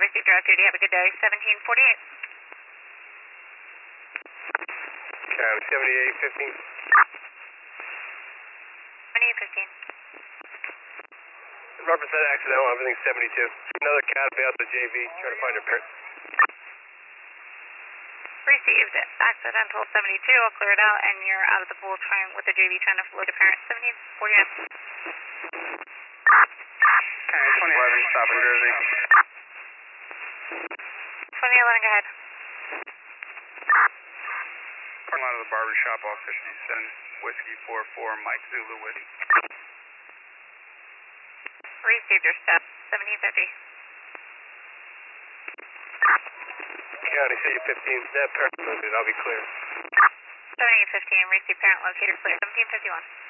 received your off-duty. Have a good day. 1748. County 7815. 7815. Represent accidental, everything's 72. Another cat out the JV, trying to find her parent. Received accidental 72. I'll clear it out, and you're out of the pool trying with the JV trying to float a parent. 1749. County 2011, stop in Jersey. 2011, go ahead. Parking lot of the barbershop off 57, Whiskey 44, Mike Zulu Whiskey. Received your step. 1750. County City 15, that parent located, I'll be clear. 7815, received parent located clear. 1751.